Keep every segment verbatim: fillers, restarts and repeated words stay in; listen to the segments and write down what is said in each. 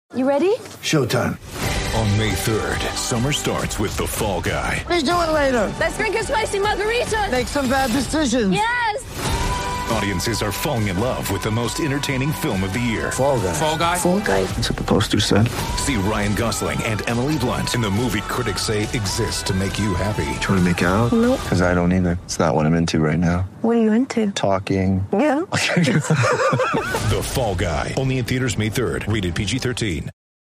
You ready? Showtime. On May third, summer starts with The Fall Guy. Let's do it later. Let's drink a spicy margarita. Make some bad decisions. Yes! Audiences are falling in love with the most entertaining film of the year. Fall Guy. Fall Guy? Fall Guy. That's what the poster said. See Ryan Gosling and Emily Blunt in the movie critics say exists to make you happy. Trying to make it out? Nope. Because I don't either. It's not what I'm into right now. What are you into? Talking. Yeah. The Fall Guy. Only in theaters May third. Rated P G thirteen.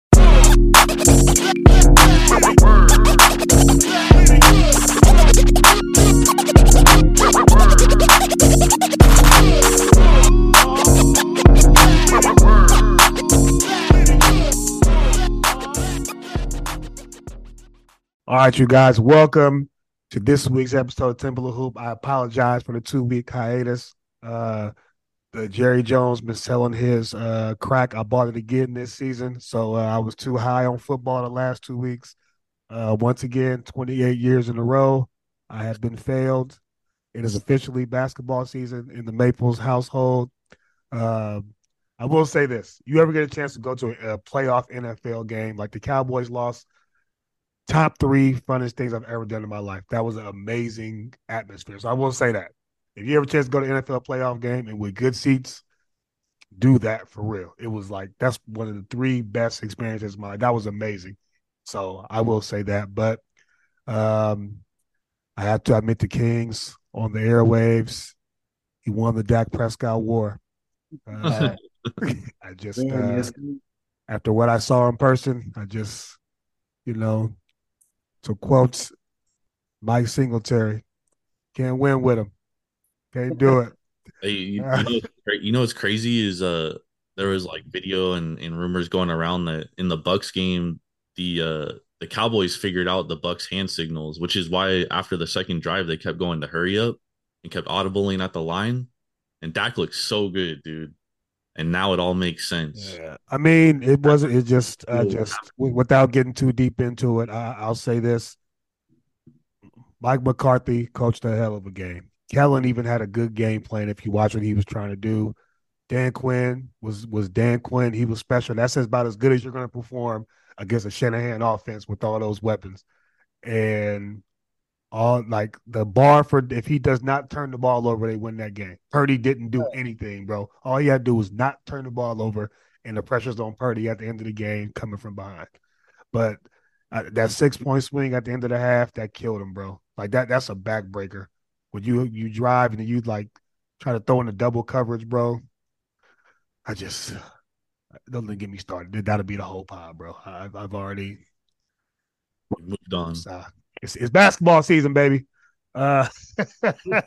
All right, you guys, welcome to this week's episode of Temple of Hoop. I apologize for the two-week hiatus. Uh, the Jerry Jones been selling his uh, crack. I bought it again this season, so uh, I was too high on football the last two weeks. Uh, once again, twenty-eight years in a row, I have been failed. It is officially basketball season in the Maples household. Uh, I will say this. You ever get a chance to go to a, a playoff N F L game, like the Cowboys lost, top three funnest things I've ever done in my life. That was an amazing atmosphere. So I will say that. If you ever chance to go to an N F L playoff game and with good seats, do that for real. It was like, that's one of the three best experiences of my life. That was amazing. So I will say that. But um, I have to admit the Kings on the airwaves. He won the Dak Prescott war. Uh, I just, uh, after what I saw in person, I just, you know, to quote Mike Singletary, can't win with him. Can't do it. Hey, you, you, know, you know what's crazy is uh there was like video and, and rumors going around that in the Bucks game, the uh the Cowboys figured out the Bucks hand signals, which is why after the second drive they kept going to hurry up and kept audibling at the line. And Dak looks so good, dude. And now it all makes sense. Yeah. I mean, it wasn't. It just, uh, just without getting too deep into it, I, I'll say this: Mike McCarthy coached a hell of a game. Kellen even had a good game plan if you watch what he was trying to do. Dan Quinn was was Dan Quinn. He was special. That says about as good as you're going to perform against a Shanahan offense with all those weapons. And all like the bar for if he does not turn the ball over, they win that game. Purdy didn't do anything, bro. All he had to do was not turn the ball over, and the pressure's on Purdy at the end of the game coming from behind. But uh, that six-point swing at the end of the half, that killed him, bro. Like that, that's a backbreaker. When you you drive and you like try to throw in the double coverage, bro. I just don't get me started. That'll be the whole pile, bro. I've I've already moved on. Uh, it's, it's basketball season, baby. Uh, there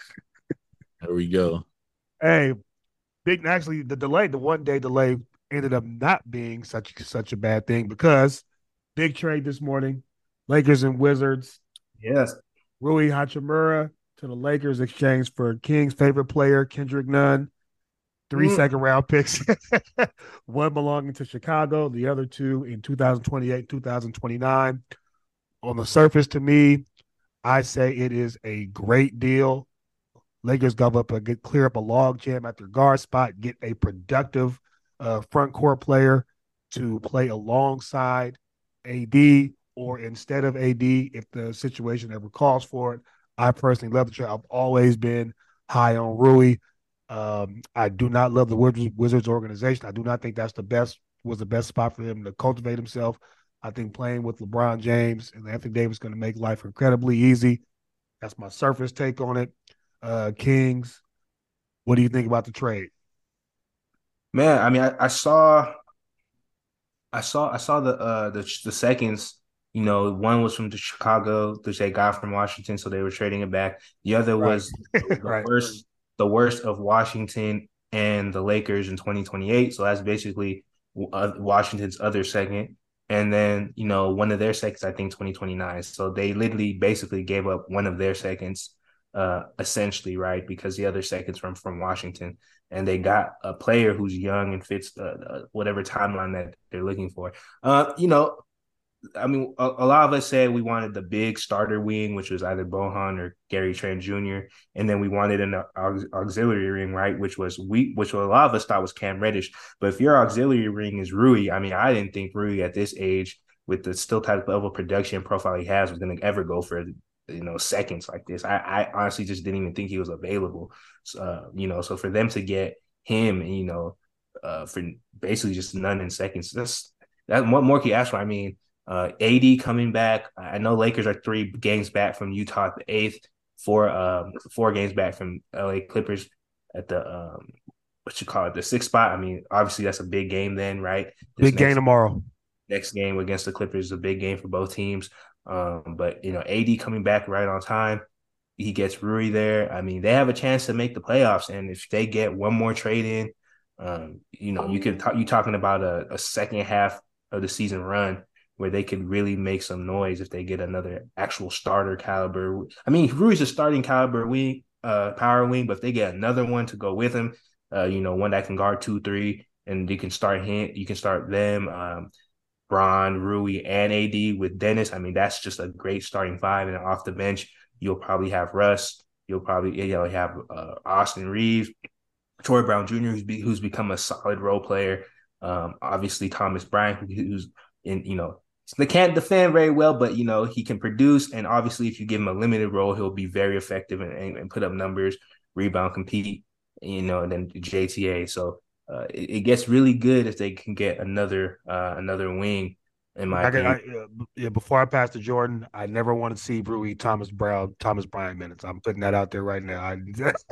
we go. Hey, big. Actually, the delay, the one day delay, ended up not being such such a bad thing because big trade this morning. Lakers and Wizards. Yes, Rui Hachimura to the Lakers exchanged for Kings' favorite player, Kendrick Nunn. Three mm. second round picks, one belonging to Chicago, the other two in two thousand twenty-eight, two thousand twenty-nine. On the surface, to me, I say it is a great deal. Lakers give up a get clear up a log jam at their guard spot, get a productive uh, front court player to play alongside A D or instead of A D if the situation ever calls for it. I personally love the trade. I've always been high on Rui. Um, I do not love the Wizards, Wizards organization. I do not think that's the best was the best spot for him to cultivate himself. I think playing with LeBron James and Anthony Davis is going to make life incredibly easy. That's my surface take on it. Uh, Kings, what do you think about the trade? Man, I mean, I, I saw, I saw, I saw the uh the the seconds. You know, one was from the Chicago, which they got from Washington, so they were trading it back. The other right. was the right. worst, the worst of Washington and the Lakers in twenty twenty-eight. So that's basically uh, Washington's other second. And then, you know, one of their seconds, I think, twenty twenty-nine. So they literally basically gave up one of their seconds, uh, essentially, right? Because the other seconds from from Washington. And they got a player who's young and fits uh, uh, whatever timeline that they're looking for. Uh, you know, I mean, a, a lot of us said we wanted the big starter wing, which was either Bohan or Gary Trent Junior, and then we wanted an aux- auxiliary ring, right? Which was we, which a lot of us thought was Cam Reddish. But if your auxiliary ring is Rui, I mean, I didn't think Rui at this age, with the still type of level production profile he has, was going to ever go for you know seconds like this. I, I honestly just didn't even think he was available. Uh, you know, so for them to get him, you know, uh, for basically just none in seconds, that's that. What more can you ask for? I mean. Uh, A D coming back. I know Lakers are three games back from Utah at the eighth, four um, four games back from L A Clippers at the um, what you call it, the sixth spot. I mean, obviously that's a big game then, right? This big game tomorrow. Next game against the Clippers is a big game for both teams. Um, but you know, A D coming back right on time. He gets Rui there. I mean, they have a chance to make the playoffs, and if they get one more trade in, um, you know, you could talk. You talking about a, a second half of the season run where they could really make some noise if they get another actual starter caliber. I mean, Rui's a starting caliber wing, uh, power wing, but if they get another one to go with him, uh, you know, one that can guard two, three, and you can start him, you can start them, um, Bron, Rui, and A D with Dennis. I mean, that's just a great starting five. And off the bench, you'll probably have Russ. You'll probably you know have uh, Austin Reeves, Troy Brown Junior, who's be, who's become a solid role player. Um, obviously Thomas Bryant, who's in you know. They can't defend very well, but, you know, he can produce. And obviously, if you give him a limited role, he'll be very effective and, and, and put up numbers, rebound, compete, you know, and then J T A. So uh, it, it gets really good if they can get another uh, another wing, in my I opinion. I, uh, yeah, before I pass to Jordan, I never want to see Rui Thomas Brown, Thomas Bryant minutes. I'm putting that out there right now. I,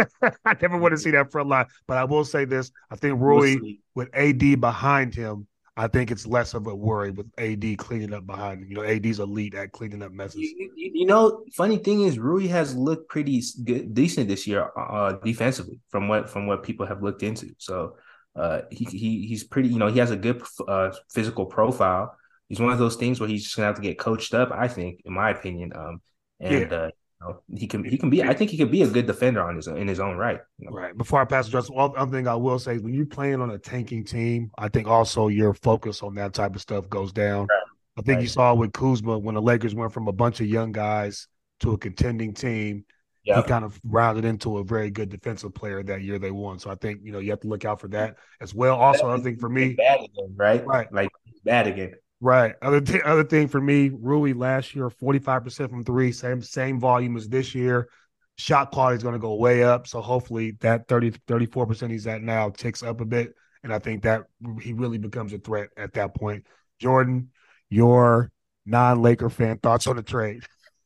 I never want to see that front line. But I will say this. I think Rui, we'll with A D behind him, I think it's less of a worry with A D cleaning up behind him. You know, A D's elite at cleaning up messes. You, you, you know, funny thing is, Rui has looked pretty good, decent this year uh, defensively from what from what people have looked into. So uh, he he he's pretty. You know, he has a good uh, physical profile. He's one of those things where he's just gonna have to get coached up, I think, in my opinion. Um, and yeah. uh, you know, he can he can be. I think he could be a good defender on his in his own right. You know? Right. Before I pass, just one other thing I will say is when you're playing on a tanking team, I think also your focus on that type of stuff goes down. Right. I think right. you saw with Kuzma when the Lakers went from a bunch of young guys to a contending team. Yep. He kind of rounded into a very good defensive player that year they won. So I think, you know, you have to look out for that as well. Also, I think for me, bad again, right? Right. Like bad again. Right. Other th- other thing for me, Rui last year, forty-five percent from three, same same volume as this year. Shot quality is going to go way up. So hopefully that thirty, thirty-four percent he's at now ticks up a bit. And I think that he really becomes a threat at that point. Jordan, your non-Laker fan, thoughts on the trade?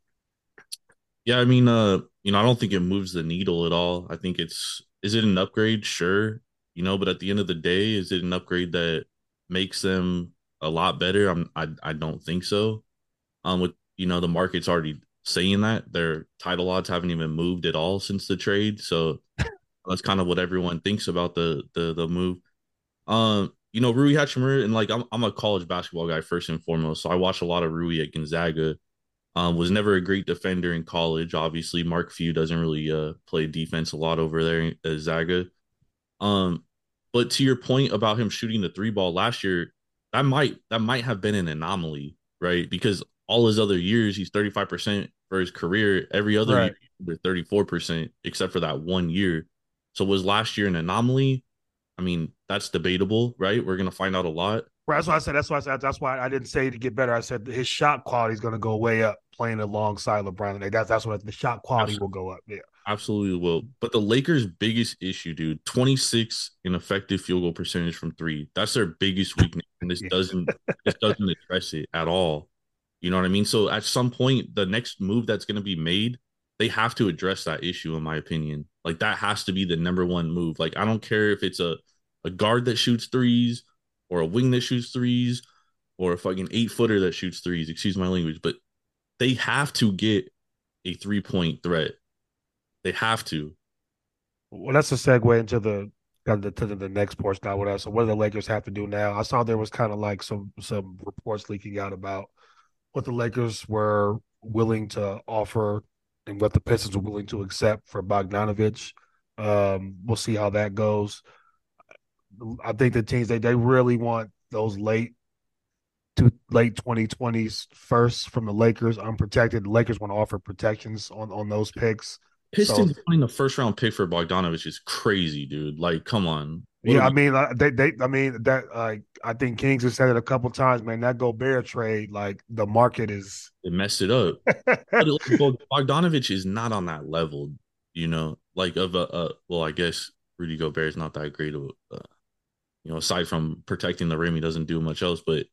Yeah, I mean, uh, you know, I don't think it moves the needle at all. I think it's, is it an upgrade? Sure. You know, but at the end of the day, is it an upgrade that makes them a lot better? I'm, I I don't think so. Um, with you know the market's already saying that their title odds haven't even moved at all since the trade, so that's kind of what everyone thinks about the the the move. Um, you know Rui Hachimura, and like I'm I'm a college basketball guy first and foremost, so I watch a lot of Rui at Gonzaga. Um, was never a great defender in college. Obviously, Mark Few doesn't really uh play defense a lot over there at Gonzaga. Um, but to your point about him shooting the three ball last year. That might that might have been an anomaly, right? Because all his other years, he's thirty-five percent for his career. Every other right. year, thirty-four percent, except for that one year. So was last year an anomaly? I mean, that's debatable, right? We're gonna find out a lot. Right, that's why I said. That's why I said. That's why I didn't say to get better. I said his shot quality is going to go way up playing alongside LeBron. That's that's what the shot quality Absolutely. will go up. Yeah, absolutely will. But the Lakers' biggest issue, dude, twenty-six in effective field goal percentage from three. That's their biggest weakness, and this doesn't this doesn't address it at all. You know what I mean? So at some point, the next move that's going to be made, they have to address that issue, in my opinion. Like that has to be the number one move. Like I don't care if it's a a guard that shoots threes. Or a wing that shoots threes, or a fucking eight footer that shoots threes. Excuse my language, but they have to get a three point threat. They have to. Well, that's a segue into the to the, the next portion now. What else? So what do the Lakers have to do now? I saw there was kind of like some some reports leaking out about what the Lakers were willing to offer and what the Pistons were willing to accept for Bogdanovich. Um, we'll see how that goes. I think the teams they they really want those late to late twenty twenties first from the Lakers, unprotected. The Lakers want to offer protections on, on those picks. Pistons So, finding the first round pick for Bogdanovich is crazy, dude. Like, come on. What yeah, I we, mean, uh, they, they, I mean that. Uh, I think Kings have said it a couple times, man. That Gobert trade, like the market is. they messed it up. But it, like, Bogdanovich is not on that level, you know. Like of a, uh, well, I guess Rudy Gobert is not that great of, uh, you know, aside from protecting the rim, he doesn't do much else. But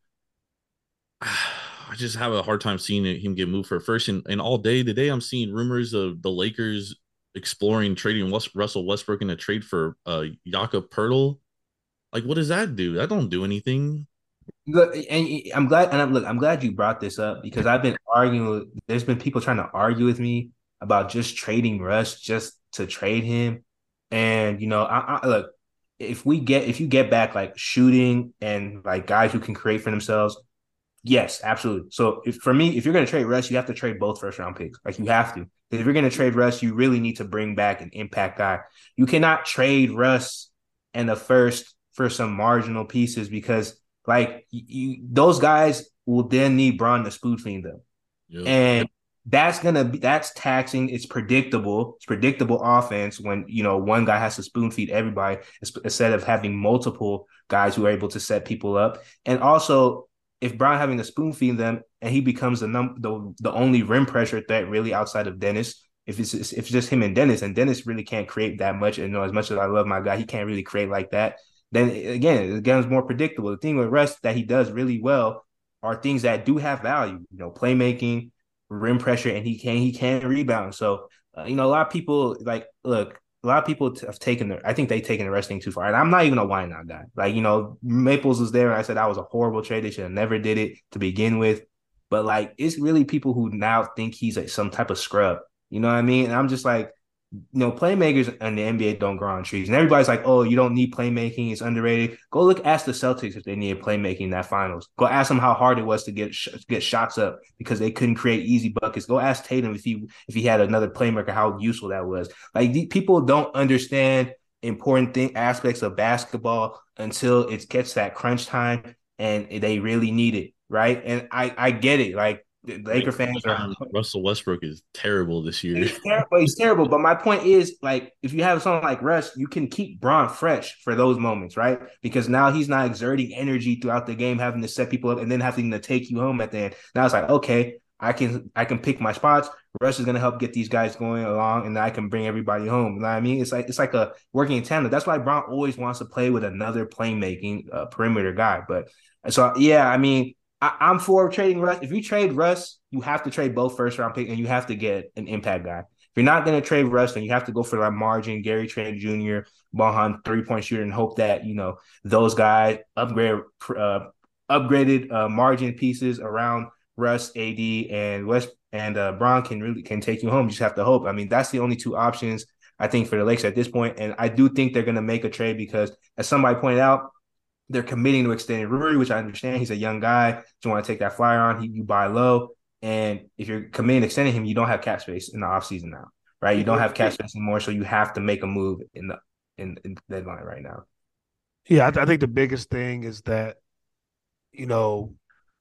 I just have a hard time seeing him get moved for first. And, and all day today, I'm seeing rumors of the Lakers exploring trading West, Russell Westbrook in a trade for uh Jakob Pertl. Like, what does that do? That don't do anything. Look, and I'm glad, and I'm look, I'm glad you brought this up because I've been arguing with. There's been people trying to argue with me about just trading Russ just to trade him, and you know, I, I look if we get if you get back like shooting and like guys who can create for themselves, yes, absolutely. So if for me, if you're going to trade Russ, you have to trade both first round picks. Like you have to. If you're going to trade Russ, you really need to bring back an impact guy. You cannot trade Russ and the first for some marginal pieces because like you, those guys will then need Bron to spoon feed them, Yep. and that's gonna be that's taxing. It's predictable. It's predictable offense when you know one guy has to spoon feed everybody instead of having multiple guys who are able to set people up. And also, if Bron having to spoon feed them and he becomes the num the the only rim pressure threat really outside of Dennis. If it's if it's just him and Dennis, and Dennis really can't create that much. And you know, as much as I love my guy, he can't really create like that. Then again, it becomes more predictable. The thing with Russ that he does really well are things that do have value. You know, playmaking, rim pressure, and he can he can rebound. So uh, you know, a lot of people like look. A lot of people have taken the. I think they taken the wrestling too far, and I'm not even a why not guy. Like you know, Maples was there, and I said that was a horrible trade. They should have never did it to begin with. But like, it's really people who now think he's like some type of scrub. You know what I mean? And I'm just like, you know, playmakers in the N B A don't grow on trees. And everybody's like, oh, you don't need playmaking. It's underrated. Go look, ask the Celtics if they needed playmaking in that finals. Go ask them how hard it was to get sh- get shots up because they couldn't create easy buckets. Go ask Tatum if he if he had another playmaker, how useful that was. Like, the, people don't understand important thing aspects of basketball until it gets that crunch time and they really need it, right? And I, I get it. Like, the Laker fans are Russell Westbrook is terrible this year. He's terrible. He's terrible. But my point is, like, if you have someone like Russ, you can keep Bron fresh for those moments, right? Because now he's not exerting energy throughout the game, having to set people up and then having to take you home at the end. Now it's like, okay, I can I can pick my spots. Russ is going to help get these guys going along, and I can bring everybody home. You know what I mean? It's like it's like a working in tandem. That's why Bron always wants to play with another playmaking uh, perimeter guy. But so yeah, I mean. I, I'm for trading Russ. If you trade Russ, you have to trade both first round pick and you have to get an impact guy. If you're not going to trade Russ, then you have to go for that margin, Gary Trent Junior, Bohan, three point shooter, and hope that you know those guys upgrade uh, upgraded uh, margin pieces around Russ, A D, and West and uh, Bron can really can take you home. You just have to hope. I mean, that's the only two options I think for the Lakers at this point, and I do think they're going to make a trade because, as somebody pointed out, they're committing to extending Rui, which I understand. He's a young guy. You want to take that flyer on, he, you buy low. And if you're committing to extending him, you don't have cap space in the offseason now, right? You don't have cap space anymore, so you have to make a move in the in, in the deadline right now. Yeah, I, th- I think the biggest thing is that, you know,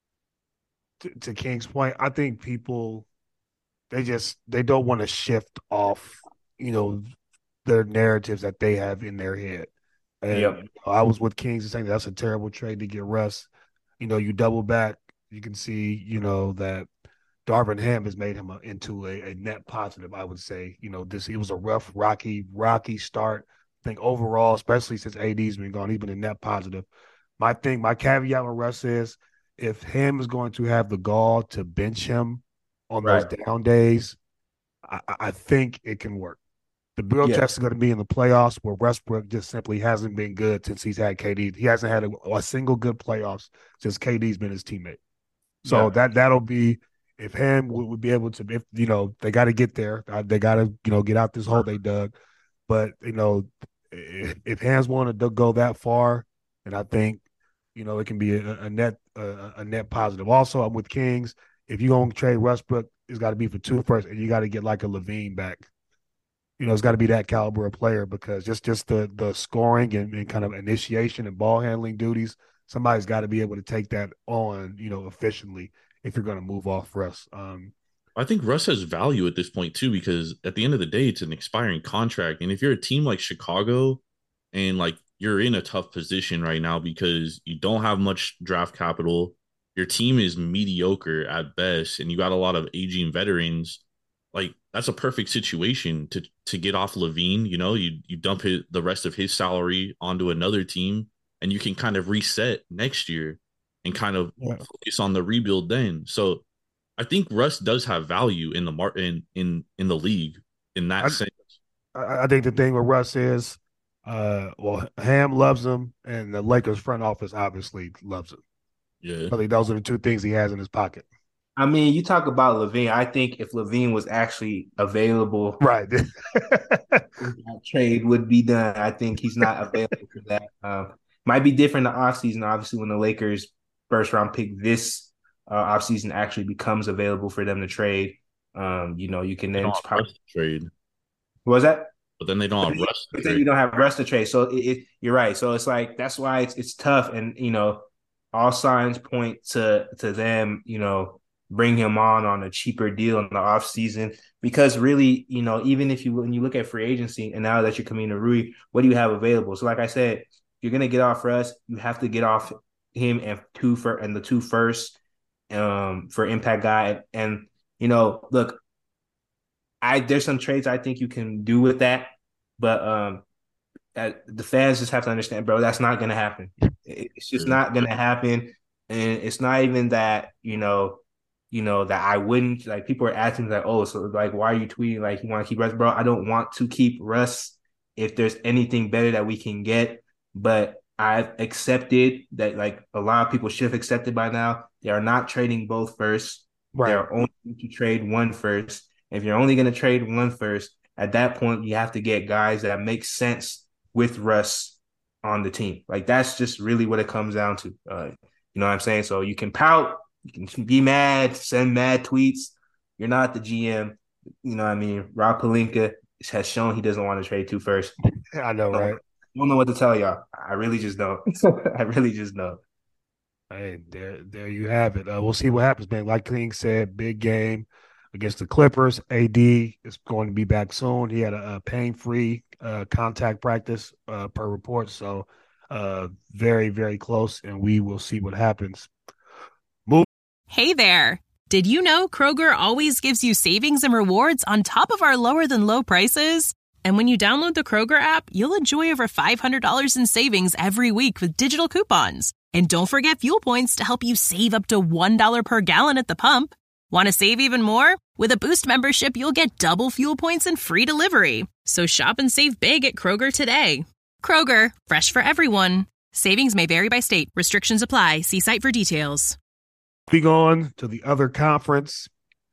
to, to King's point, I think people, they just, they don't want to shift off, you know, their narratives that they have in their head. And Yep. you know, I was with Kings and saying that's a terrible trade to get Russ. You know, you double back, you can see, you know, that Darvin Ham has made him a, into a, a net positive, I would say. You know, this it was a rough, rocky, rocky start. I think overall, especially since A D's been gone, he's been a net positive. My thing, my caveat with Russ is if Ham is going to have the gall to bench him on Right. those down days, I, I think it can work. The real Yeah. test is going to be in the playoffs where Westbrook just simply hasn't been good since he's had K D. He hasn't had a, a single good playoffs since K D's been his teammate. So Yeah. that, that'll be if Ham would, would be able to, if, you know, they got to get there. Uh, They got to, you know, get out this hole they dug. But, you know, if, if Ham's want to go that far, and I think, you know, it can be a, a net a, a net positive. Also, I'm with Kings. If you're going to trade Westbrook, it's got to be for two first, and you got to get like a Levine back. You know, it's got to be that caliber of player because just just the the scoring and, and kind of initiation and ball handling duties, somebody's got to be able to take that on, you know, efficiently if you're going to move off Russ. Um, I think Russ has value at this point too, because at the end of the day, it's an expiring contract. And if you're a team like Chicago and like you're in a tough position right now because you don't have much draft capital, your team is mediocre at best, and you got a lot of aging veterans, like that's a perfect situation to to get off LaVine. You know, you you dump his, the rest of his salary onto another team, and you can kind of reset next year and kind of yeah. focus on the rebuild then. So I think Russ does have value in the mar- in in in the league in that I, sense. I think the thing with Russ is, uh, well, Ham loves him, and the Lakers front office obviously loves him. Yeah, I think those are the two things he has in his pocket. I mean, you talk about LaVine. I think if LaVine was actually available, right, that trade would be done. I think he's not available for that. Um, might be different in the offseason, obviously, when the Lakers' first round pick this uh, offseason actually becomes available for them to trade. Um, you know, you can then probably trade. What was that? But then they don't have Russ. But then you don't have Russ to trade. So it, it, you're right. So it's like that's why it's it's tough. And you know, all signs point to to them, you know, bring him on on a cheaper deal in the offseason. Because really, you know, even if you when you look at free agency and now that you're coming to Rui, what do you have available? So like I said, you're gonna get off Russ, you have to get off him and two for and the two first um for impact guy. And you know, look, I there's some trades I think you can do with that, but um that the fans just have to understand, bro, that's not gonna happen. It's just not gonna happen. And it's not even that, you know, you know, that I wouldn't like people are asking like, oh, so like why are you tweeting like you want to keep Russ? Bro, I don't want to keep Russ if there's anything better that we can get. But I've accepted that like a lot of people should have accepted by now. They are not trading both first. Right. They're only going to trade one first. If you're only going to trade one first, at that point, you have to get guys that make sense with Russ on the team. Like, that's just really what it comes down to. Uh, you know what I'm saying? So you can pout, you can be mad, send mad tweets. You're not the G M. You know what I mean? Rob Pelinka has shown he doesn't want to trade two first. I know, right? I don't know what to tell y'all. I really just don't. I really just don't. Hey, there, there you have it. Uh, we'll see what happens, man. Like King said, big game against the Clippers. A D is going to be back soon. He had a, a pain-free uh, contact practice uh, per report, so uh, very, very close, and we will see what happens. Move. Hey there. Did you know Kroger always gives you savings and rewards on top of our lower-than-low prices? And when you download the Kroger app, you'll enjoy over five hundred dollars in savings every week with digital coupons. And don't forget fuel points to help you save up to one dollar per gallon at the pump. Want to save even more? With a Boost membership, you'll get double fuel points and free delivery. So shop and save big at Kroger today. Kroger, fresh for everyone. Savings may vary by state. Restrictions apply. See site for details. We on to the other conference.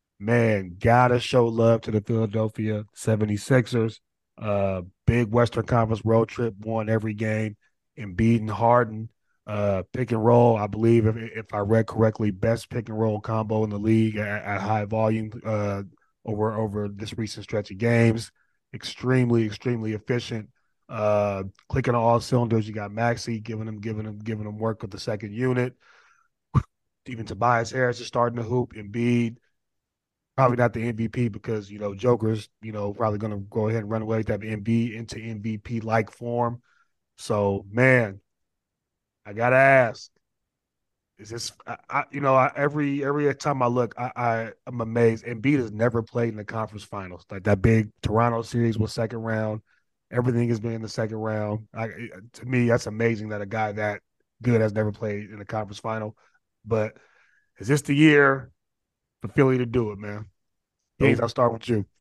Man, gotta show love to the Philadelphia seventy-sixers. Uh, big Western Conference road trip, won every game. Embiid and Harden. Uh, pick and roll, I believe, if, if I read correctly, best pick and roll combo in the league at, at high volume uh, over over this recent stretch of games. Extremely, extremely efficient. Uh, clicking on all cylinders. You got Maxey giving them, giving them, giving them work with the second unit. Even Tobias Harris is starting to hoop. Embiid, probably not the M V P because you know Joker's, you know, probably going to go ahead and run away with that Embiid into M V P like form. So man. I gotta ask: is this? I, I, you know, I, every every time I look, I, I I'm amazed. Embiid has never played in the conference finals. Like that big Toronto series was second round. Everything has been in the second round. I, to me, that's amazing that a guy that good has never played in the conference final. But is this the year for Philly to do it, man? Gaines, I'll start with you.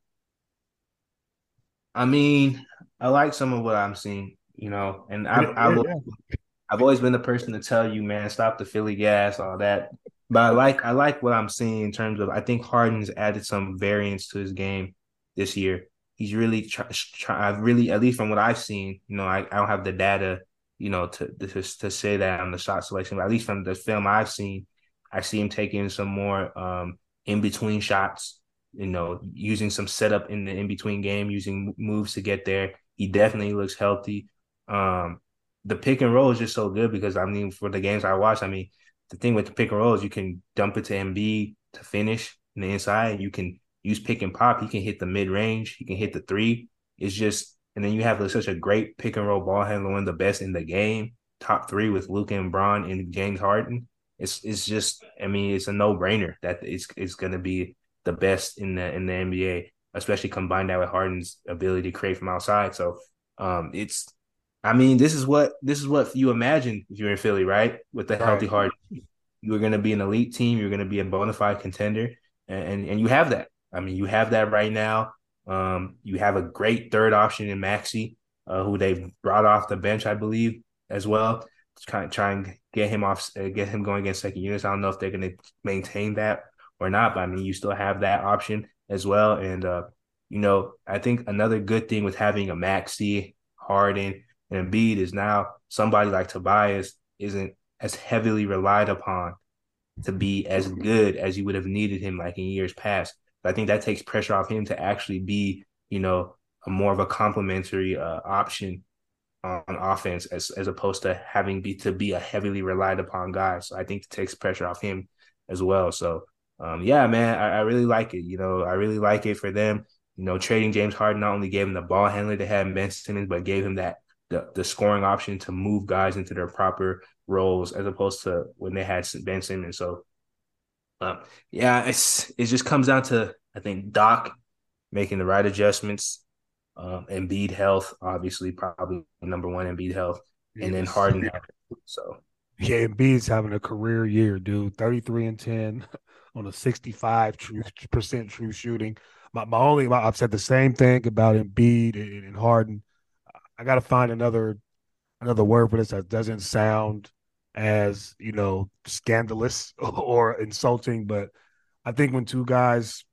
I mean, I like some of what I'm seeing, you know, and I, yeah, I will. Yeah. I've always been the person to tell you, man, stop the Philly gas, all that. But I like I like what I'm seeing in terms of I think Harden's added some variance to his game this year. He's really try, try, I've really at least from what I've seen, you know, I, I don't have the data, you know, to, to to say that on the shot selection, but at least from the film I've seen, I see him taking some more um, in between shots, you know, using some setup in the in between game, using moves to get there. He definitely looks healthy. Um, the pick and roll is just so good because I mean, for the games I watch, I mean, the thing with the pick and roll is you can dump it to Embiid to finish in the inside. You can use pick and pop. He can hit the mid range. He can hit the three. It's just, and then you have such a great pick and roll ball handler, one of the best in the game, top three with Luka and Bron and James Harden. It's it's just, I mean, it's a no brainer that it's it's going to be the best in the in the N B A, especially combine that with Harden's ability to create from outside. So, um, it's, I mean, this is what this is what you imagine if you're in Philly, right? With the healthy Right. Harden, you are going to be an elite team. You're going to be a bona fide contender, and, and and you have that. I mean, you have that right now. Um, you have a great third option in Maxey, uh, who they've brought off the bench, I believe, as well. To kind of try and get him off, uh, get him going against second units. I don't know if they're going to maintain that or not, but I mean, you still have that option as well. And uh, you know, I think another good thing with having a Maxey, Harden, and Embiid is now somebody like Tobias isn't as heavily relied upon to be as good as you would have needed him like in years past. I think that takes pressure off him to actually be, you know, a more of a complementary uh, option on offense as as opposed to having be to be a heavily relied upon guy. So I think it takes pressure off him as well. So um, yeah, man, I, I really like it. You know, I really like it for them. You know, trading James Harden not only gave him the ball handler they had in Ben Simmons, but gave him that the the scoring option to move guys into their proper roles as opposed to when they had Ben Simmons. So um, yeah, it's it just comes down to, I think, Doc making the right adjustments, um, Embiid health, obviously probably number one Embiid health, and then Yes. Harden health. So Yeah, Embiid's having a career year, dude. thirty-three and ten on a sixty-five true percent true shooting. My my only my, I've said the same thing about Embiid and, and Harden. I got to find another another word for this that doesn't sound as, you know, scandalous or insulting, but I think when two guys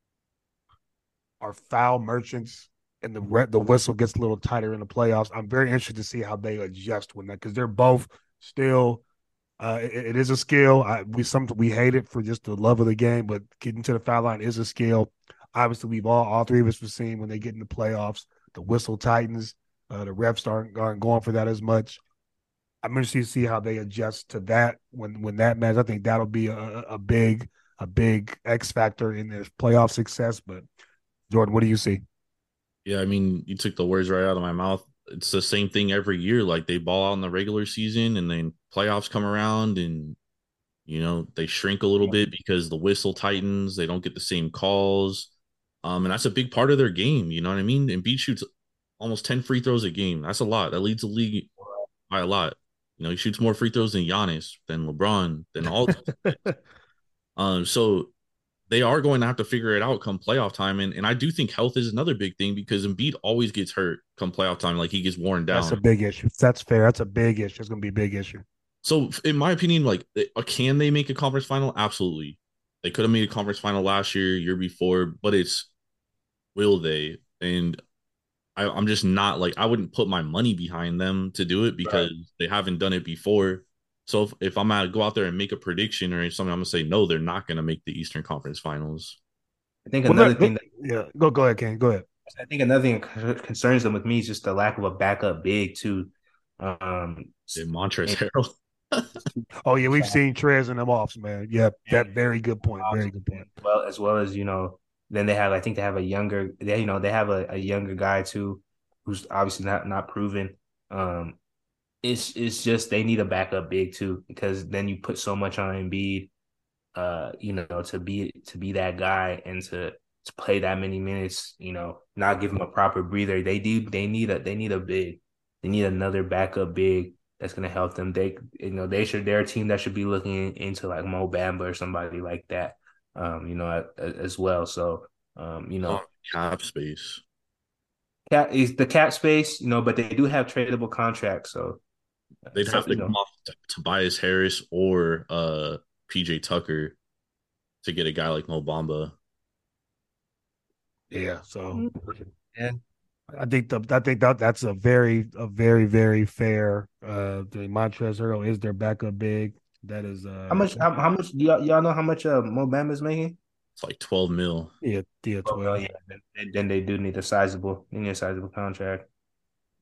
are foul merchants and the re- the whistle gets a little tighter in the playoffs, I'm very interested to see how they adjust when that, because they're both still. Uh, it, it is a skill. I, we some we hate it for just the love of the game, but getting to the foul line is a skill. Obviously, we've all all three of us have seen when they get in the playoffs, the whistle tightens. Uh, the refs aren't, aren't going for that as much. I'm interested to see how they adjust to that when when that match. I think that'll be a, a big a big X factor in their playoff success. But Jordan, what do you see? Yeah, I mean, you took the words right out of my mouth. It's the same thing every year. Like they ball out in the regular season and then playoffs come around and, you know, they shrink a little bit because the whistle tightens. They don't get the same calls. Um, and that's a big part of their game. You know what I mean? And Embiid shoots almost ten free throws a game. That's a lot. That leads the league by a lot. You know, he shoots more free throws than Giannis, than LeBron, than all. um, so they are going to have to figure it out come playoff time. And, and I do think health is another big thing because Embiid always gets hurt come playoff time. Like he gets worn down. That's a big issue. That's fair. That's a big issue. It's going to be a big issue. So in my opinion, like, can they make a conference final? Absolutely. They could have made a conference final last year, year before, but it's, will they? And I, I'm just not like, I wouldn't put my money behind them to do it because right. they haven't done it before. So if, if I'm gonna go out there and make a prediction or something, I'm gonna say no, they're not gonna make the Eastern Conference Finals. I think another well, thing that yeah, go go ahead, Ken. Go ahead. I think another thing that concerns them with me is just the lack of a backup big too. Um, Montrezl Harrell. Oh yeah, we've seen Trez and them offs, man. Yeah, that very good point. Very good point. Well, as well as, you know, then they have, I think they have a younger, they, you know, they have a, a younger guy too, who's obviously not not proven. Um, it's it's just they need a backup big too, because then you put so much on Embiid, uh, you know, to be to be that guy and to to play that many minutes, you know, not give him a proper breather. They do they need a they need a big, they need another backup big that's gonna help them. They you know they should they're a team that should be looking into like Mo Bamba or somebody like that, um, you know, as well. So um, you know, oh, cap space. Cap is the cap space, you know, but they do have tradable contracts, so they'd have to come know. off t- Tobias Harris or uh, P J Tucker to get a guy like Mo Bamba. Yeah, so yeah, I think the I think that that's a very a very very fair. Uh, the Montrezl Harrell is their backup big. That is uh, how much how, how much do y'all, y'all know how much uh, Mo Bamba is making? It's like twelve mil. Yeah, yeah, twelve. Oh, yeah. Then, then they do need a sizable, they need a sizable contract.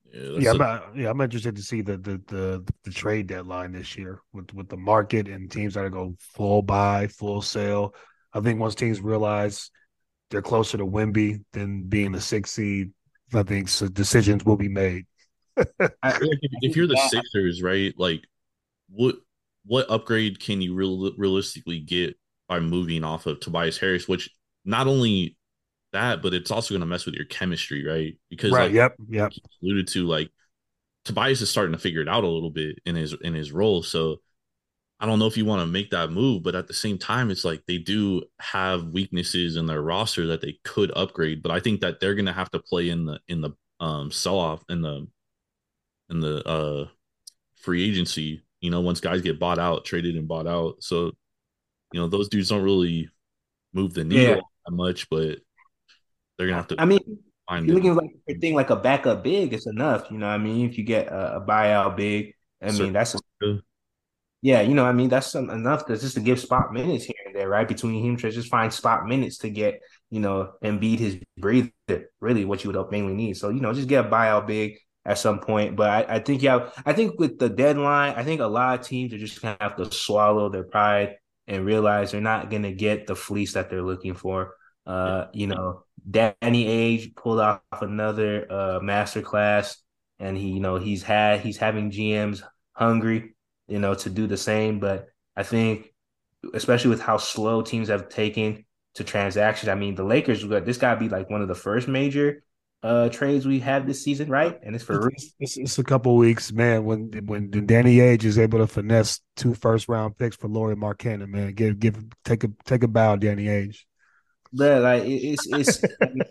Yeah, Yeah, that's I'm, a, uh, yeah, I'm interested to see the, the the the trade deadline this year with with the market and teams that are go full buy, full sell. I think once teams realize they're closer to Wemby than being a six seed, I think so decisions will be made. I, I feel like if, I if think you're the that Sixers, right? Like, what what upgrade can you real, realistically get by moving off of Tobias Harris? Which not only that, but it's also going to mess with your chemistry, right? Because Right. like Yep. Yep. you alluded to, like Tobias is starting to figure it out a little bit in his in his role. So I don't know if you want to make that move, but at the same time, it's like they do have weaknesses in their roster that they could upgrade. But I think that they're going to have to play in the in the um sell off in the in the uh free agency. You know, once guys get bought out, traded and bought out. So you know those dudes don't really move the yeah. needle that much, but they're gonna have to I mean, if find you're it. looking like a thing like a backup big, it's enough. You know what I mean? If you get a, a buyout big, I Sir, mean, that's a, yeah, you know what I mean? That's some, enough to just to give spot minutes here and there, right? Between him to just find spot minutes to get, you know, and beat his breather, really what you would mainly need. So, you know, just get a buyout big at some point. But I, I think, yeah, I think with the deadline, I think a lot of teams are just going to have to swallow their pride and realize they're not going to get the fleece that they're looking for. Uh, you know, Danny Ainge pulled off another uh master class, and he, you know, he's had he's having G Ms hungry, you know, to do the same. But I think, especially with how slow teams have taken to transactions, I mean, the Lakers, this got to be like one of the first major uh trades we have this season, right? And it's for It's, it's, it's a couple weeks, man. When when Danny Ainge is able to finesse two first round picks for Laurie Markkanen, man, give give take a take a bow, Danny Ainge. but like it, it's it's I mean,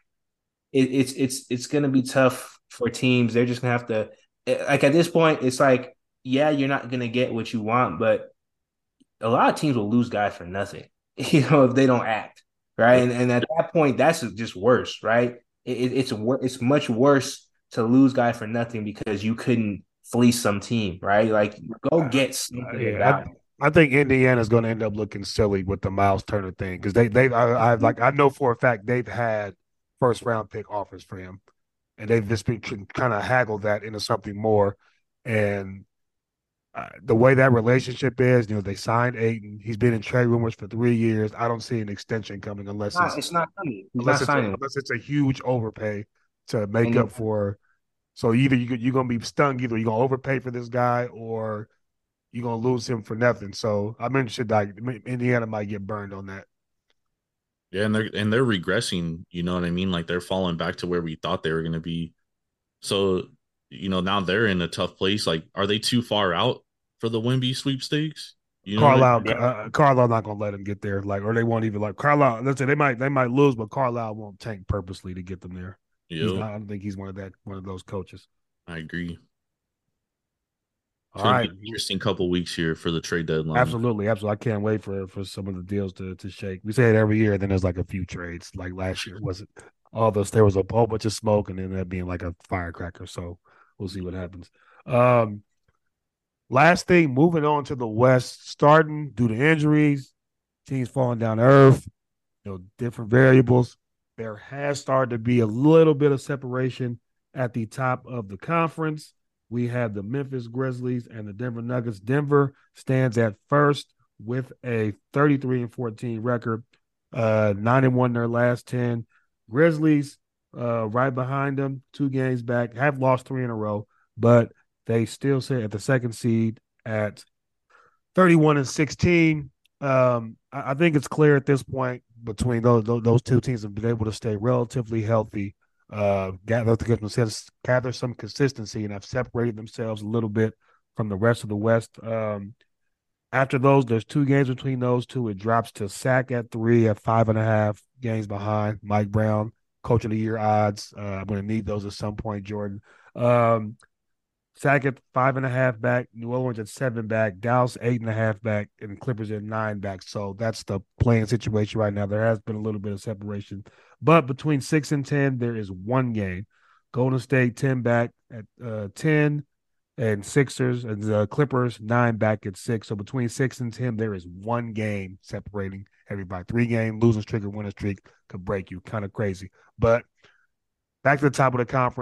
it, it's it's it's gonna be tough for teams. They're just gonna have to, like, at this point, it's like, yeah, you're not gonna get what you want, but a lot of teams will lose guys for nothing, you know, if they don't act right. Yep. And, and at that point, that's just worse, right? It, it, it's it's much worse to lose guys for nothing because you couldn't fleece some team, right? Like, go get Uh, something yeah, about it. I, I think Indiana's going to end up looking silly with the Miles Turner thing because they they I, I like I know for a fact they've had first round pick offers for him, and they've just been kind of haggled that into something more. And uh, the way that relationship is, you know, they signed Ayton. He's been in trade rumors for three years. I don't see an extension coming It's unless not, it's it's not coming. He's unless not it's a, signing. unless it's a huge overpay to make And up for. So either you you're gonna be stung, either you're gonna overpay for this guy or you're gonna lose him for nothing. So I'm interested. Like Indiana might get burned on that. Yeah, and they're and they're regressing. You know what I mean? Like they're falling back to where we thought they were going to be. So you know now they're in a tough place. Like, are they too far out for the Wemby sweepstakes? You know what I Carlisle, mean? uh, Carlisle not gonna let him get there. Like, or they won't even like Carlisle. Let's say they might they might lose, but Carlisle won't tank purposely to get them there. He's Yep, not. I don't think he's one of that one of those coaches. I agree. It's All going to right, be an interesting couple weeks here for the trade deadline. absolutely, absolutely. I can't wait for for some of the deals to to shake. We say it every year. Then there's like a few trades. Like last year, was it all those? There was a whole bunch of smoke, and then that being like a firecracker. So we'll see what happens. Um, last thing, moving on to the West, starting due to injuries, teams falling down to earth, you know, different variables. There has started to be a little bit of separation at the top of the conference. We have the Memphis Grizzlies and the Denver Nuggets. Denver stands at first with a thirty-three and fourteen record, uh, nine and one in their last ten. Grizzlies uh, right behind them, two games back, have lost three in a row, but they still sit at the second seed at thirty-one and sixteen. Um, I, I think it's clear at this point between those, those those two teams have been able to stay relatively healthy, uh, gather gather some consistency, and have separated themselves a little bit from the rest of the West. Um, after those, there's two games between those two. It drops to Sac at three at five and a half games behind. Mike Brown, Coach of the Year odds. Uh, I'm going to need those at some point, Jordan. Um, Sac at five and a half back, New Orleans at seven back, Dallas eight and a half back, and Clippers at nine back. So that's the playing situation right now. There has been a little bit of separation, but between six and ten, there is one game. Golden State ten back at uh, ten, and Sixers and the Clippers nine back at six. So between six and ten, there is one game separating everybody. Three game losing streak or winning streak could break you. Kind of crazy, but back to the top of the conference.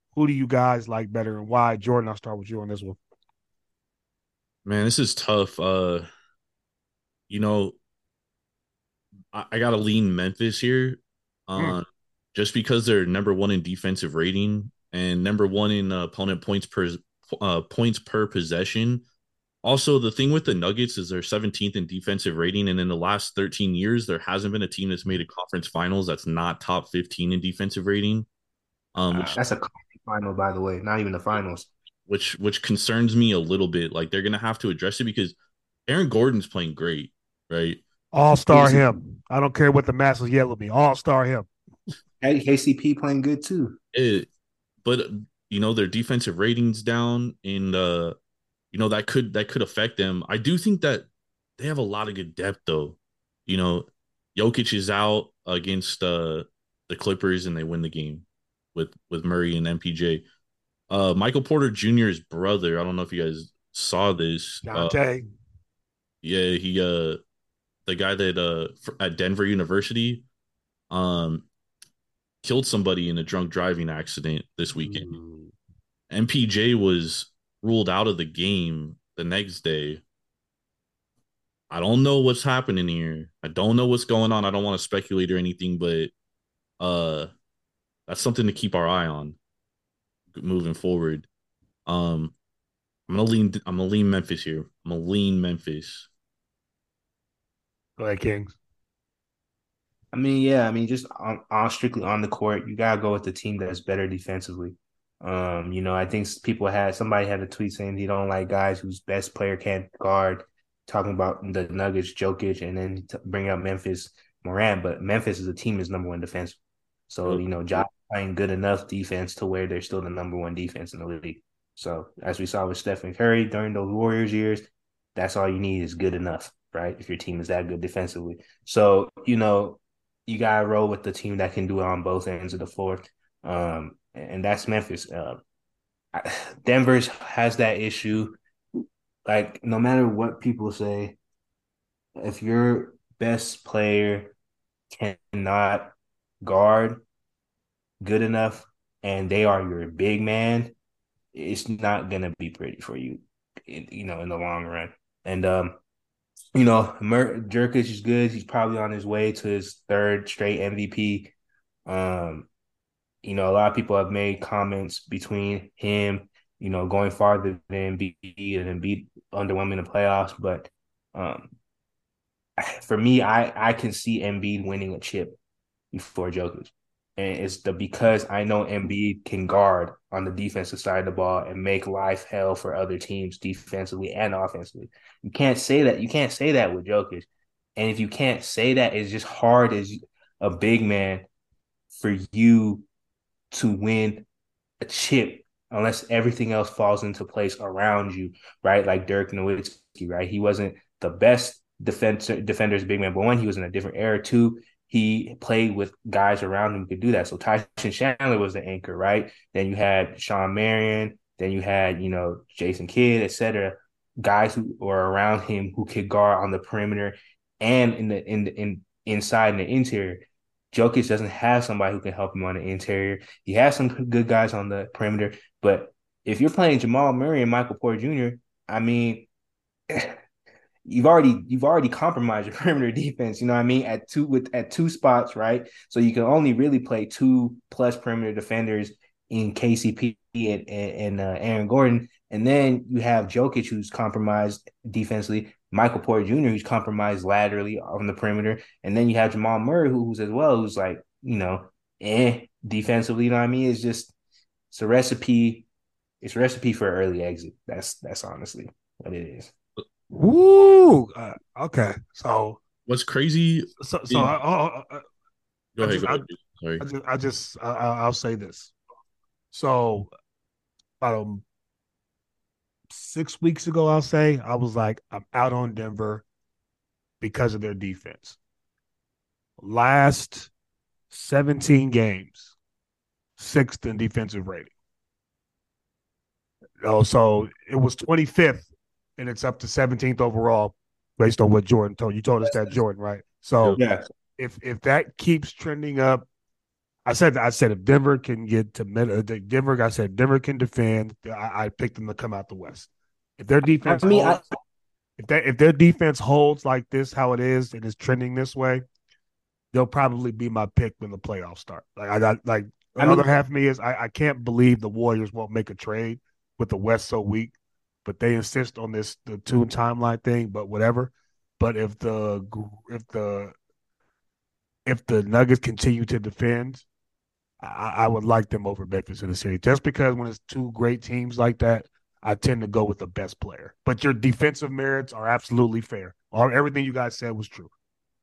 who do you guys like better and why? Jordan, I'll start with you on this one. Man, this is tough. Uh, you know, I, I gotta lean Memphis here. Uh, mm. Just because they're number one in defensive rating and number one in uh, opponent points per uh, points per possession. Also, the thing with the Nuggets is they're seventeenth in defensive rating, and in the last thirteen years, there hasn't been a team that's made a conference finals that's not top fifteen in defensive rating. Um, which, that's a final, by the way, not even the finals. Which which concerns me a little bit. Like they're gonna have to address it because Aaron Gordon's playing great, right? All star him. I don't care what the masses yell at me. All star him. Hey, K C P playing good too. It, but you know their defensive ratings down, and uh, you know that could that could affect them. I do think that they have a lot of good depth, though. You know, Jokic is out against uh, the Clippers, and they win the game with with Murray and M P J. Uh, Michael Porter Junior's brother. I don't know if you guys saw this. Dante. Uh, yeah, he uh, the guy that uh at Denver University, um, killed somebody in a drunk driving accident this weekend. Mm. M P J was ruled out of the game the next day. I don't know what's happening here. I don't know what's going on. I don't want to speculate or anything, but uh, that's something to keep our eye on moving forward. Um, I'm gonna lean. I'm gonna lean Memphis here. I'm gonna lean Memphis. Go ahead, Kings. I mean, yeah. I mean, just on, on strictly on the court, you gotta go with the team that's better defensively. Um, you know, I think people had somebody had a tweet saying they don't like guys whose best player can't guard. Talking about the Nuggets, Jokic, and then bring up Memphis, Morant. But Memphis as a team is number one defense. So you know, Josh playing good enough defense to where they're still the number one defense in the league. So as we saw with Stephen Curry during those Warriors years, that's all you need is good enough, right? If your team is that good defensively. So, you know, you got to roll with the team that can do it on both ends of the floor. Um, and that's Memphis. Uh, Denver has that issue. Like, no matter what people say, if your best player cannot guard good enough and they are your big man, it's not going to be pretty for you, in, you know, in the long run. And, um, you know, Mer- Jerkic is good. He's probably on his way to his third straight M V P. Um, you know, a lot of people have made comments between him, you know, going farther than Embiid and Embiid underwhelming in the playoffs. But um, for me, I, I can see Embiid winning a chip before Jokic. And it's the because I know Embiid can guard on the defensive side of the ball and make life hell for other teams defensively and offensively. You can't say that. You can't say that with Jokic. And if you can't say that, it's just hard as a big man for you to win a chip unless everything else falls into place around you, right? Like Dirk Nowitzki, right? He wasn't the best defender, defenders, big man, but one, he was in a different era. Two, he played with guys around him who could do that. So Tyson Chandler was the anchor, right? Then you had Shawn Marion. Then you had, you know, Jason Kidd, et cetera. Guys who were around him who could guard on the perimeter and in the in the in inside and the interior. Jokic doesn't have somebody who can help him on the interior. He has some good guys on the perimeter, but if you're playing Jamal Murray and Michael Porter Junior, I mean, you've already you've already compromised your perimeter defense. You know what I mean? At two with at two spots, right? So you can only really play two plus perimeter defenders in K C P and, and, and uh, Aaron Gordon, and then you have Jokic who's compromised defensively. Michael Porter Junior, who's compromised laterally on the perimeter. And then you have Jamal Murray, who, who's as well, who's like, you know, eh, defensively, you know what I mean? It's just, it's a recipe. It's a recipe for an early exit. That's, that's honestly what it is. Woo! Uh, okay. So. What's crazy. So, so I, I, I, go ahead. I just, go ahead. Sorry. I just, I just I, I'll say this. So, about um, six weeks ago, I'll say, I was like, I'm out on Denver because of their defense. Last seventeen games, sixth in defensive rating. Oh, so it was twenty-fifth, and it's up to seventeenth overall based on what Jordan told you. You told us that, Jordan, right? So yeah. if if that keeps trending up, I said I said if Denver can get to mid, Denver, I said Denver can defend. I, I picked them to come out the West. If their defense I mean, holds, I, if that if their defense holds like this, how it is, and is trending this way, they'll probably be my pick when the playoffs start. Like I got like the I other mean, half of me is I, I can't believe the Warriors won't make a trade with the West so weak, but they insist on this the two timeline thing. But whatever. But if the if the if the Nuggets continue to defend, I, I would like them over Memphis in the series. Just because when it's two great teams like that, I tend to go with the best player. But your defensive merits are absolutely fair. All everything you guys said was true.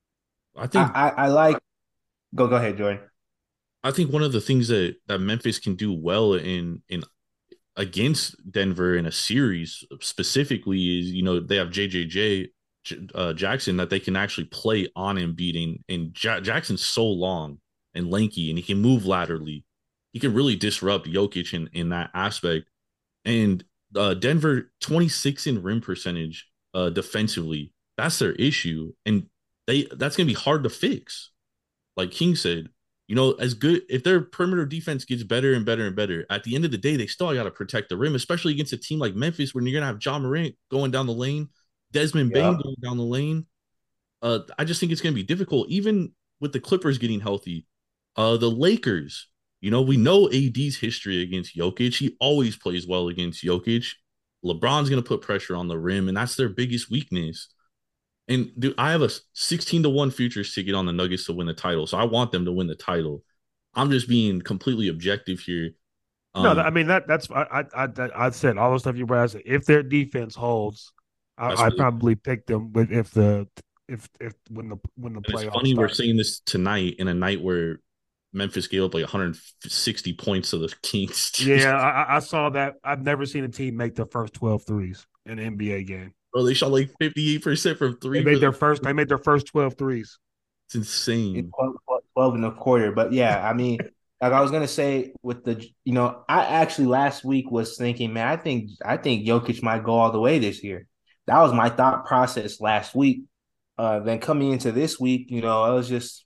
I I, think I, I like. Go go ahead, Jordan. I think one of the things that that Memphis can do well in in against Denver in a series specifically is, you know, they have J J J uh, Jackson that they can actually play on Embiid, and, and ja- Jackson's so long and lanky, and he can move laterally. He can really disrupt Jokic in, in that aspect. And uh, Denver, twenty-six in rim percentage uh, defensively. That's their issue. And they that's going to be hard to fix. Like King said, you know, as good, if their perimeter defense gets better and better and better, at the end of the day, they still got to protect the rim, especially against a team like Memphis, when you're going to have Ja Morant going down the lane, Desmond Yeah. Bane going down the lane. Uh, I just think it's going to be difficult, even with the Clippers getting healthy. Uh, the Lakers, you know, we know A D's history against Jokic. He always plays well against Jokic. LeBron's going to put pressure on the rim, and that's their biggest weakness. And dude, I have a sixteen to one futures ticket on the Nuggets to win the title, so I want them to win the title. I'm just being completely objective here. Um, no, I mean that that's I I I, I said all the stuff you brought. I said if their defense holds, That's I, I what- probably pick them. But if the if if when the when the and it's playoffs funny we're start. saying this tonight in a night where Memphis gave up like one hundred sixty points to the Kings. Yeah, I, I saw that. I've never seen a team make their first twelve threes in an N B A game. Bro, they shot like fifty-eight percent from three. They made for their the- first. They made their first twelve threes. It's insane. twelve, twelve and a quarter. But yeah, I mean, like I was gonna say with the, you know, I actually last week was thinking, man, I think I think Jokic might go all the way this year. That was my thought process last week. Uh, then coming into this week, you know, I was just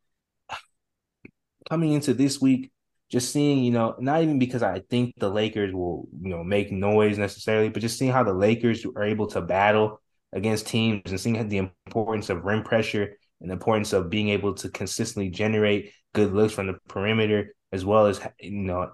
coming into this week, just seeing, you know, not even because I think the Lakers will, you know, make noise necessarily, but just seeing how the Lakers are able to battle against teams and seeing the importance of rim pressure and the importance of being able to consistently generate good looks from the perimeter, as well as, you know,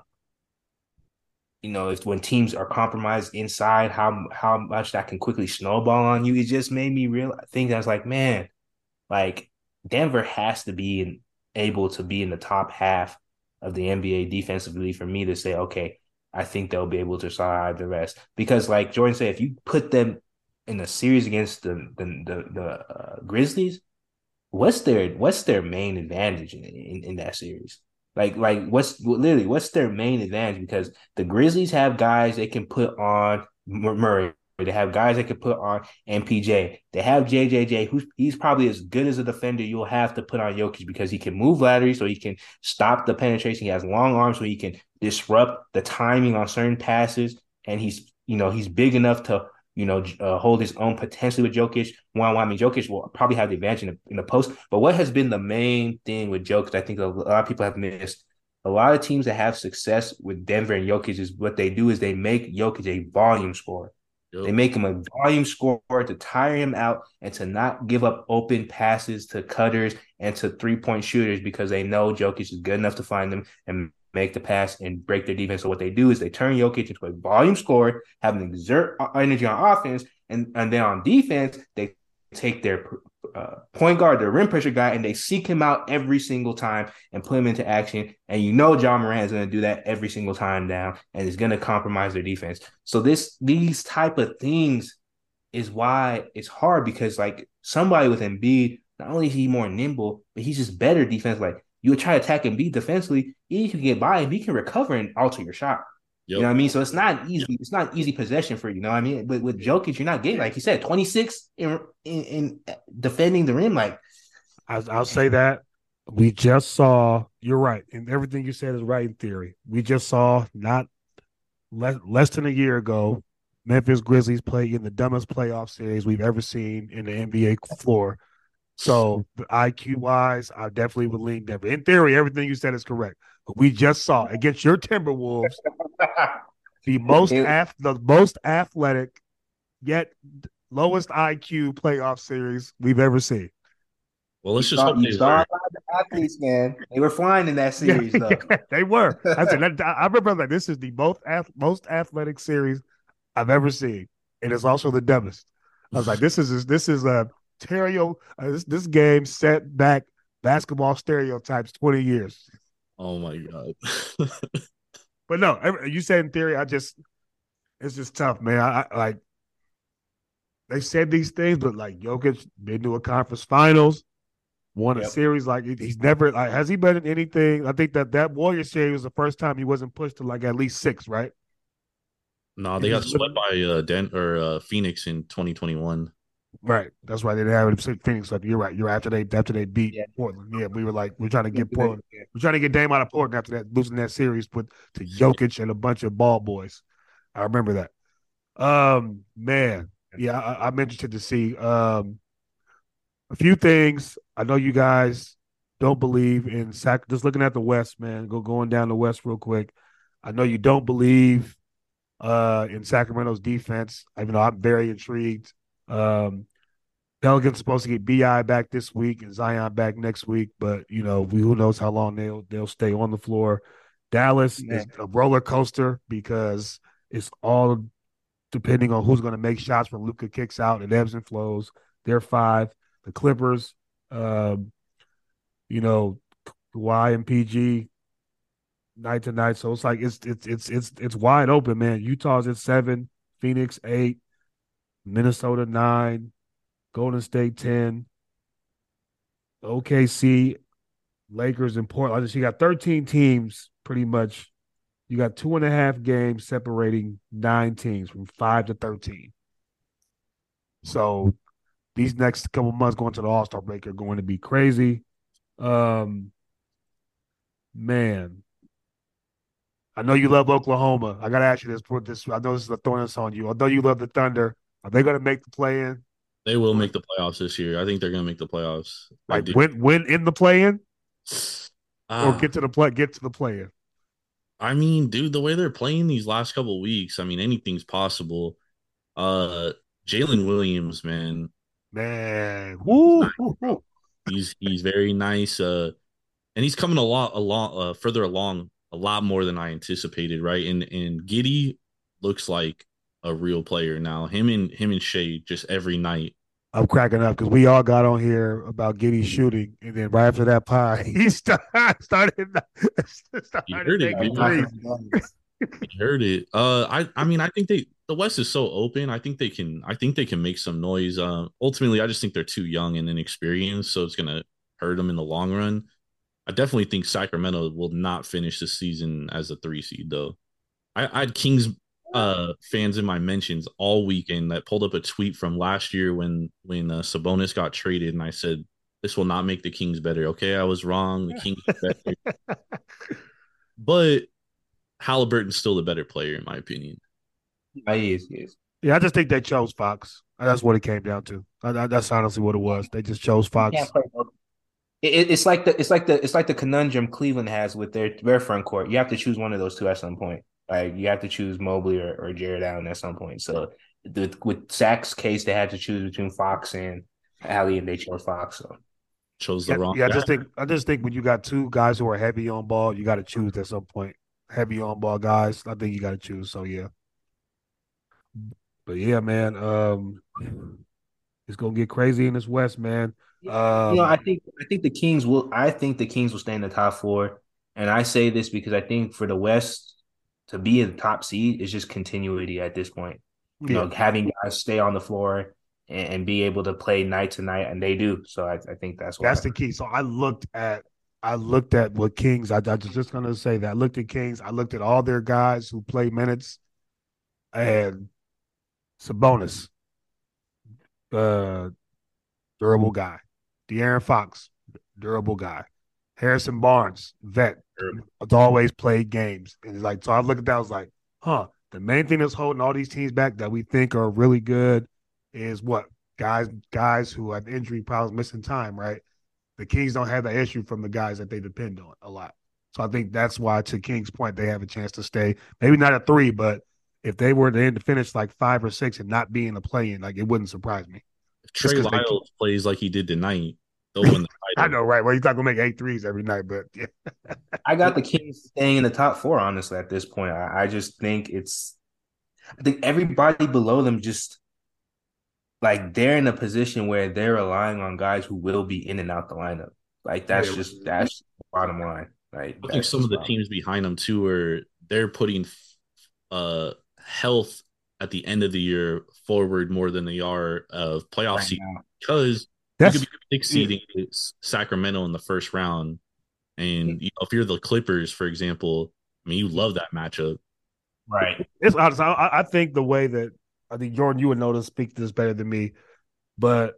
you know, if when teams are compromised inside, how how much that can quickly snowball on you. It just made me real think that I was like, man, like Denver has to be in, able to be in the top half of the N B A defensively for me to say, okay, I think they'll be able to survive the rest. Because like Jordan said, if you put them in a series against the the the, the uh, Grizzlies, what's their what's their main advantage in, in, in that series? Like, like what's literally what's their main advantage? Because the Grizzlies have guys they can put on Murray. They have guys they can put on M P J. They have J J J, who's he's probably as good as a defender you'll have to put on Jokic because he can move laterally, so he can stop the penetration. He has long arms, so he can disrupt the timing on certain passes, and he's you know he's big enough to you know uh, hold his own potentially with Jokic. One, I mean Jokic will probably have the advantage in the, in the post. But what has been the main thing with Jokic? I think a lot of people have missed. A lot of teams that have success with Denver and Jokic is what they do is they make Jokic a volume scorer. Yep. They make him a volume scorer to tire him out and to not give up open passes to cutters and to three-point shooters because they know Jokic is good enough to find them and make the pass and break their defense. So what they do is they turn Jokic into a volume scorer, have him exert energy on offense, and, and then on defense, they take their uh, point guard, their rim pressure guy, and they seek him out every single time and put him into action. And you know Ja Morant is going to do that every single time down, and it's going to compromise their defense. So this these type of things is why it's hard because like somebody with Embiid, not only is he more nimble, but he's just better defense. Like you would try to attack Embiid defensively, he can get by him, he can recover and alter your shot. Yep. You know what I mean? So it's not easy. It's not easy possession for you. You know what I mean? But with Jokic, you're not getting, like you said, twenty-six in, in, in defending the rim. Like, I, I'll say that we just saw. You're right, and everything you said is right in theory. We just saw not less, less than a year ago, Memphis Grizzlies play in the dumbest playoff series we've ever seen in the N B A floor. So the I Q wise, I definitely would lean Denver. In theory, everything you said is correct. But we just saw against your Timberwolves the most ath- the most athletic yet lowest I Q playoff series we've ever seen. Well, let's you just saw, hope you they saw learn. the athletes, man. They were flying in that series, though. They were. I said, that, I remember like this is the most ath- most athletic series I've ever seen, and it's also the dumbest. I was like, this is this is a stereo. Uh, this this game set back basketball stereotypes twenty years. Oh my god! But no, you said in theory. I just it's just tough, man. I, I like they said these things, but like Jokic been to a conference finals. Won a Yep. series like he's never like has he been in anything? I think that that Warriors series was the first time he wasn't pushed to like at least six, right? No, they got swept by uh, Den or uh, Phoenix in twenty twenty-one. Right. That's why they didn't have it in Phoenix. Like you're right. You're after they after they beat Yeah. Portland. Yeah, we were like we're trying to get Yeah. Portland. We're trying to get Dame out of Portland after that losing that series with to Jokic and a bunch of ball boys. I remember that. Um, man, yeah, I, I'm interested to see um a few things. I know you guys don't believe in Sac. Just looking at the West, man. Go going down the West real quick. I know you don't believe uh, in Sacramento's defense. Even though I'm very intrigued. Um, Pelicans supposed to get B I back this week and Zion back next week, but you know we, who knows how long they'll they'll stay on the floor. Dallas Man. is a roller coaster because it's all depending on who's going to make shots when Luka kicks out. It ebbs and flows. They're five. The Clippers, um, you know, Kawhi and P G night to night. So it's like it's it's it's it's it's wide open, man. Utah's at seven, Phoenix eight, Minnesota nine, Golden State ten, O K C, Lakers, and Portland. So you got thirteen teams pretty much. You got two and a half games separating nine teams from five to thirteen. So these next couple months going to the All-Star break are going to be crazy. Um, man, I know you love Oklahoma. I got to ask you this. Put this. I know this is a throwing this on you. Although you love the Thunder, are they going to make the play-in? They will make the playoffs this year. I think they're going to make the playoffs. I Like do. win, win in the play-in, Ah, or get to the play, get to the play-in. I mean, dude, the way they're playing these last couple of weeks, I mean, anything's possible. Uh, Jalen Williams, man, Man, woo, woo, woo. he's he's very nice. Uh, and he's coming a lot, a lot uh, further along, a lot more than I anticipated, right? And and Giddy looks like a real player now. Him and him and Shea just every night. I'm cracking up because we all got on here about Giddy shooting, and then right after that pie, he started started, started You heard it, making dude. threes. You heard it. Uh, I I mean, I think they the West is so open. I think they can. I think they can make some noise. Uh, ultimately, I just think they're too young and inexperienced, so it's gonna hurt them in the long run. I definitely think Sacramento will not finish the season as a three seed, though. I, I had Kings uh, fans in my mentions all weekend that pulled up a tweet from last year when when uh, Sabonis got traded, and I said this will not make the Kings better. Okay, I was wrong. The Kings are better, but Halliburton's still the better player in my opinion. Oh, he is, he is. Yeah, I just think they chose Fox. That's what it came down to. I, I, that's honestly what it was. They just chose Fox. Can't play both. It, it, it's like the it's like the it's like the conundrum Cleveland has with their their front court. You have to choose one of those two at some point. Like you have to choose Mobley or, or Jared Allen at some point. So the, with Zach's case, they had to choose between Fox and Allie, and they chose Fox. So Chose the Yeah, wrong yeah, I guy. just think I just think when you got two guys who are heavy on ball, you got to choose at some point. Heavy on ball guys, I think you got to choose. So yeah, but yeah, man, um, it's gonna get crazy in this West, man. Um, you know, I think I think the Kings will. I think the Kings will stay in the top four, and I say this because I think for the West to be in the top seed is just continuity at this point. You yeah. know, having guys stay on the floor and, and be able to play night to night, and they do. So I, I think that's why. That's the key. So I looked at I looked at what Kings. I, I was just gonna say that. I looked at Kings. I looked at all their guys who play minutes, and Sabonis, uh, durable guy. De'Aaron Fox, durable guy. Harrison Barnes, vet, has always played games. And it's like, so I looked at that. I was like, huh. The main thing that's holding all these teams back that we think are really good is what guys guys who have injury problems, missing time, right? The Kings don't have that issue from the guys that they depend on a lot. So I think that's why, to King's point, they have a chance to stay. Maybe not at three, but if they were to end to finish like five or six and not be in the play-in, like it wouldn't surprise me. If Trey Lyles plays like he did tonight, they'll win the title. I know, right? Well, he's not gonna make eight threes every night, but yeah. I got the Kings staying in the top four, honestly, at this point. I, I just think it's I think everybody below them just like they're in a position where they're relying on guys who will be in and out the lineup. Like that's yeah. just that's the bottom line. Right. I think some of the teams behind them too are they're putting uh health at the end of the year forward more than they are of playoff right season because that's, you could be exceeding yeah. Sacramento in the first round. And you know, if you're the Clippers, for example, I mean, you love that matchup. Right. It's honest. I, I think the way that I think Jordan, you would know to speak to this better than me, but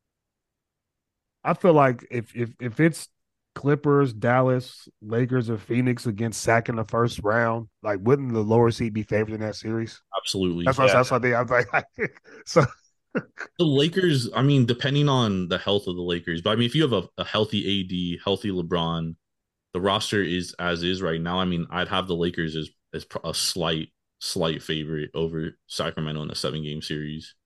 I feel like if if if it's Clippers, Dallas, Lakers, or Phoenix against Sac in the first round, like wouldn't the lower seed be favored in that series? Absolutely. That's what, yeah. that's what they. I was like, so the Lakers. I mean, depending on the health of the Lakers, but I mean, if you have a, a healthy A D, healthy LeBron, the roster is as is right now. I mean, I'd have the Lakers as as a slight slight favorite over Sacramento in a seven game series.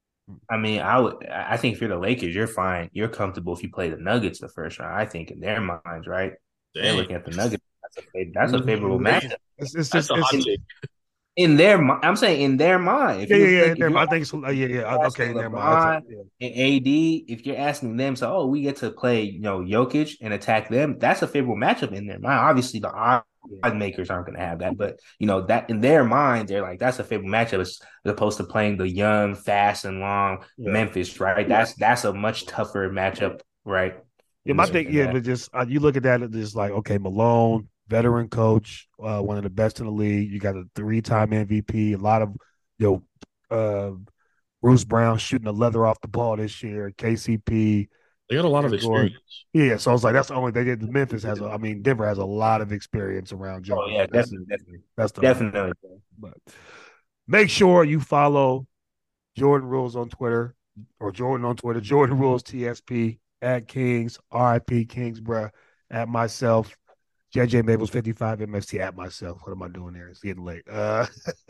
I mean, I would. I think if you're the Lakers, you're fine. You're comfortable if you play the Nuggets the first round. I think in their minds, right? Dang. They're looking at the Nuggets. That's a, that's a favorable matchup. It's, it's just it's, in, in their. I'm saying in their mind. If yeah, you yeah, think, yeah. I think so. Yeah, yeah. Okay, in their mind. Yeah. And A D, if you're asking them, so oh, we get to play, you know, Jokic and attack them. That's a favorable matchup in their mind. Obviously, the odds yeah. makers aren't going to have that, but you know that in their mind, they're like that's a favorable matchup as opposed to playing the young, fast, and long yeah. Memphis, right? Yeah. That's that's a much tougher matchup, right? Yeah, my thing, yeah, but just uh, you look at that, it's just like okay, Malone, veteran coach, uh, one of the best in the league. You got a three-time M V P. A lot of you know, uh, Bruce Brown shooting the leather off the ball this year. K C P. They got a lot of experience. Yeah, so I was like, that's the only they did. Memphis has, a, I mean, Denver has a lot of experience around Joe. Oh yeah, that's, definitely, definitely. That's the definitely. But make sure you follow Jordan Rules on Twitter or Jordan on Twitter. Jordan Rules T S P at Kings R I P Kingsborough at myself. J J Mabels fifty-five M S T at myself. What am I doing there? It's getting late. Uh,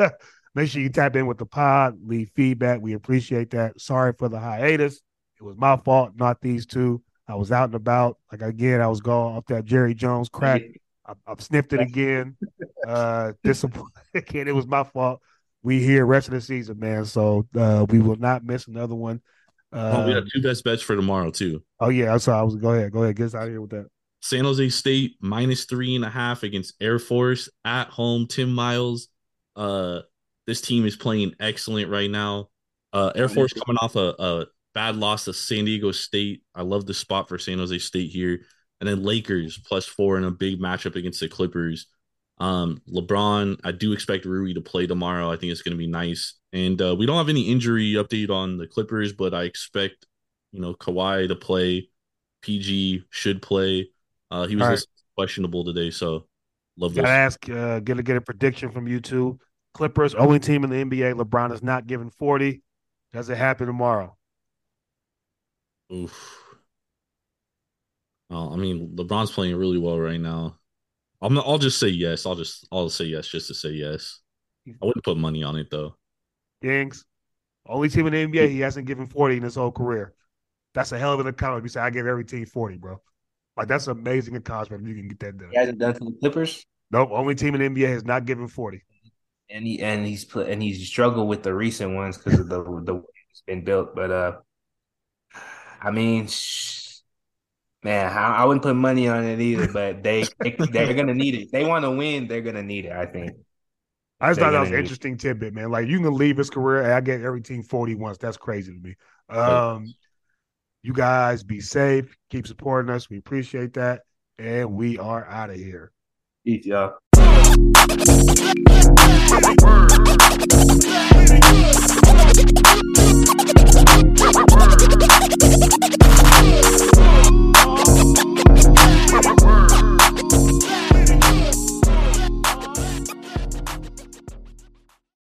make sure you tap in with the pod, leave feedback. We appreciate that. Sorry for the hiatus. It was my fault, not these two. I was out and about. Like, again, I was going off that Jerry Jones crack. I, I've sniffed it again. Uh, disappointed. Again, it was my fault. We here rest of the season, man. So uh, we will not miss another one. Uh, oh, we have two best bets for tomorrow, too. Oh, yeah. I'm sorry. I was Go ahead. Go ahead. Get us out of here with that. San Jose State minus three and a half against Air Force at home. Tim Miles. Uh, this team is playing excellent right now. Uh, Air Force coming off a, a bad loss to San Diego State. I love the spot for San Jose State here. And then Lakers plus four in a big matchup against the Clippers. Um, LeBron, I do expect Rui to play tomorrow. I think it's going to be nice. And uh, we don't have any injury update on the Clippers, but I expect, you know, Kawhi to play. P G should play. Uh, he was right. questionable today, so love this. Gotta ask, uh, gonna get a prediction from you two. Clippers, only team in the N B A. LeBron is not giving forty. Does it happen tomorrow? Oof. Well, I mean, LeBron's playing really well right now. I'm not, I'll just say yes. I'll just I'll say yes just to say yes. I wouldn't put money on it though. Kings, only team in the N B A he hasn't given forty in his whole career. That's a hell of an accomplishment. You say I give every team forty, bro. Like that's an amazing accomplishment if you can get that done. He hasn't done to the Clippers. Nope, only team in the N B A has not given forty. And he and he's put and he's struggled with the recent ones because of the the way it's been built. But uh, I mean, sh- man, I, I wouldn't put money on it either. But they, they they're gonna need it. If they want to win, they're gonna need it. I think. I just they're thought that was an interesting it. tidbit, man. Like you can leave his career, and I get every team forty once. That's crazy to me. Um, you guys be safe. Keep supporting us. We appreciate that, and we are out of here. Peace, y'all. Word.